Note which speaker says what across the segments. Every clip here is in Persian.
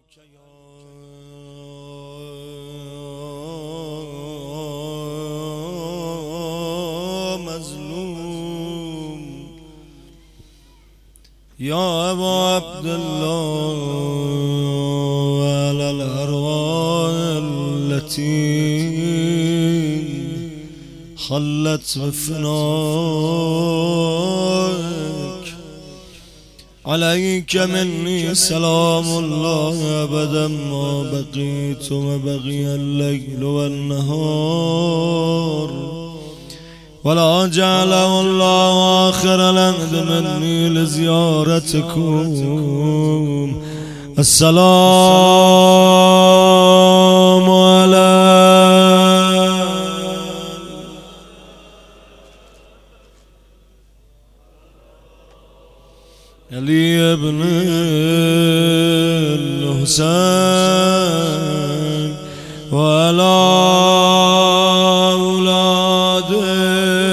Speaker 1: مظلوم يا أبا عبد الله على الأرواح التي خلت بفنائك عليك مني سلام الله أبدا ما بقيت وبقي الليل والنهار ولا جعله الله آخر العهد مني لزيارتكم. السلام على علي بن الحسين وعلى أولاده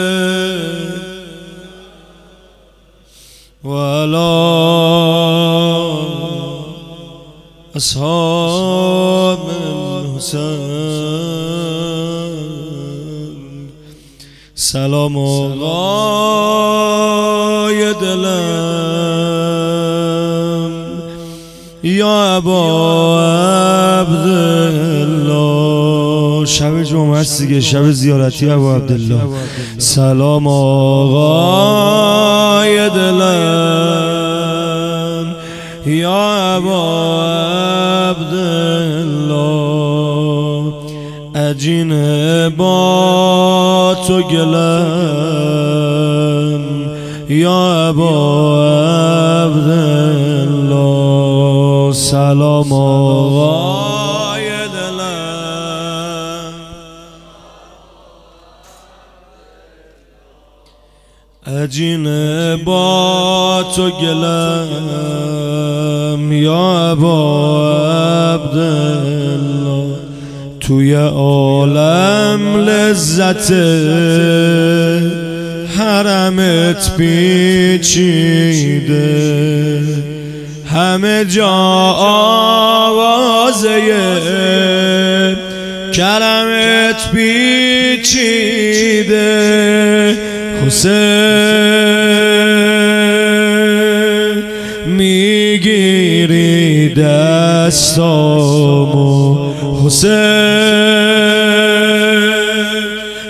Speaker 1: وعلى أصحاب الحسين. سلام آقای دلم یا ابا عبدالله. شب جمعه است دیگه، شب زیارتی ابا عبدالله. سلام آقای دلم یا ابا عبدالله. عجین با تو گلم یا ابا عبدالله. سلام آقای دلم عجین با تو گلم یا ابا عبدالله. توی عالم لذت حرمت پیچیده، همه جا آوازه کرمت پیچیده. حسین میگیری دستامو، حسین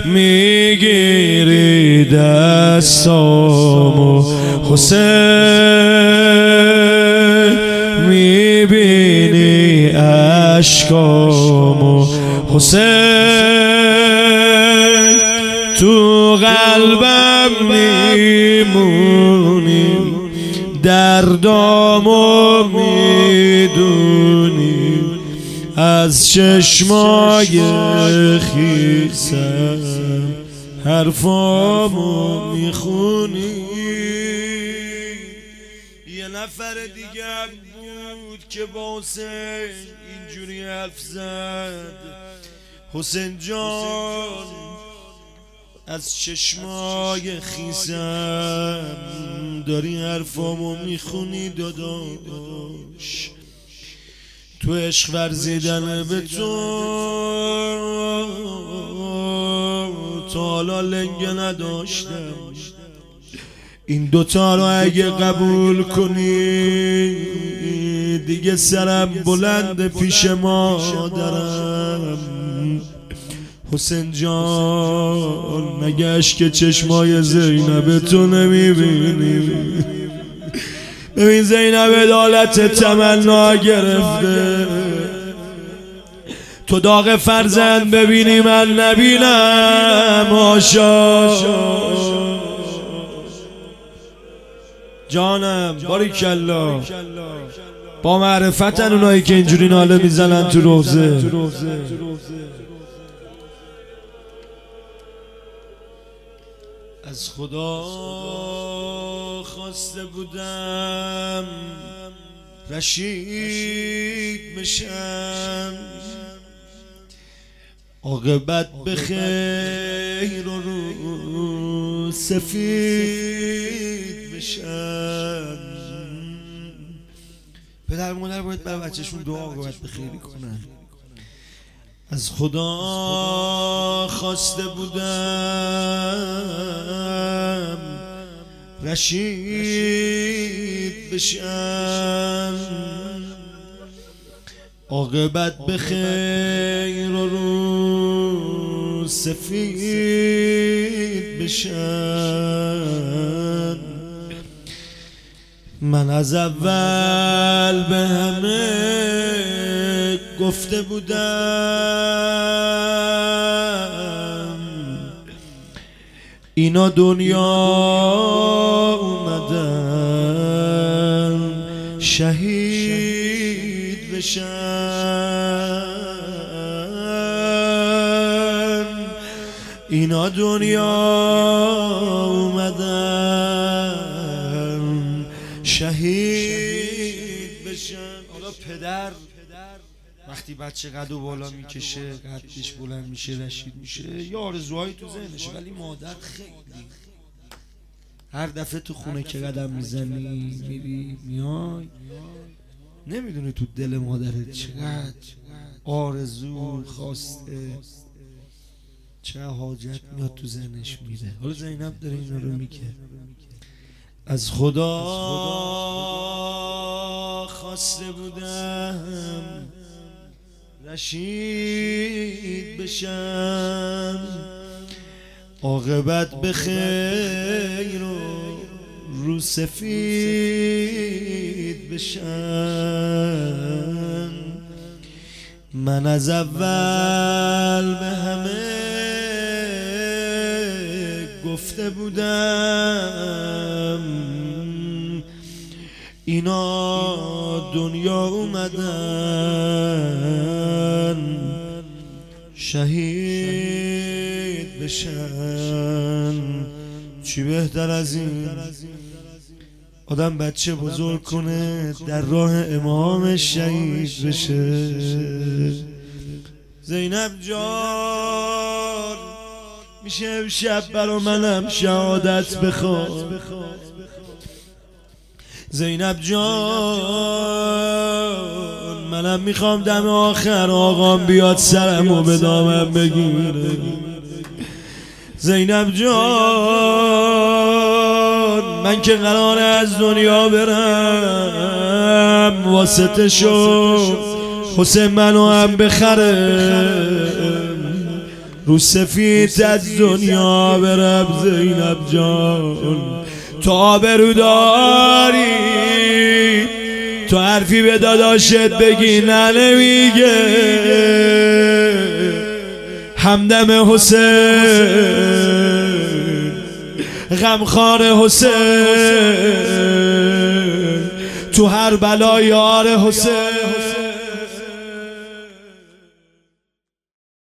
Speaker 1: میگیری دستامو، حسین میبینی اشکامو، حسین تو قلبم میمونی، دردامو میدونی، از چشمای خیسم حرفامو میخونی. یه نفر دیگه بود که با حسین اینجوری حرف زد: حسین جان از چشمای خیسم داری حرفامو میخونی داداش. تو عشق ورزیدن به تو تا حالا لنگه نداشتم. این دوتا رو اگه قبول کنی دیگه سرم بلند پیش مادرم. حسین جان مگه اشک چشمای زینب تو نمیبینی؟ ببین زینب عدالت تمنا گرفته، تو داغ فرزند ببینی من نبینم. هاشا جانم باریکالله. با معرفتن اونایی که اینجوری ناله میزنن تو روزه. از خدا خواسته بودم رشید بشم، عاقبت به خیر و رو سفید بشم. پدر مادر باید بر بچهشون دعا باید بخیری کنن. از خدا خواسته بودم رشید بشم، عاقبت به خیر و رو سفید بشم. من از اول به همه گفته بودم اینا دنیا اومدن شهید بشن، اینا دنیا اومدن شهید بشن. حالا پدر وقتی بچه قدو بالا میکشه، قدش بلند میشه، رشید میشه، یه آرزوهایی تو ذهنشه، ولی مادر خیلی هر دفعه تو خونه که قدم میزنی میری میای نمیدونی تو دل مادرت چقدر آرزو خواسته، چه حاجت میاد تو ذهنش میره. حالا زینب داره اینا رو میگه. از خدا خواسته بودم رشید بشم، عاقبت به خیر و رو سفید بشن. من از اول به همه گفته بودم اینا دنیا اومدن شهید بشن. چی بهتر از این آدم بچه بزرگ کنه در راه امام شهید بشه. زینب جان میشه امشب برا منم شهادت بخواد. زینب جان منم میخوام دم آخر آقام بیاد سرمو به دامم بگیره. زینب جان من که قراره از دنیا برم واسطه شو حسین منو هم بخره، رو سفید از دنیا برم. زینب جان تو آبرو داری، تو حرفی به داداشت بگی نه نمیگه. همدم حسین غمخوار حسین تو هر بلا یار حسین.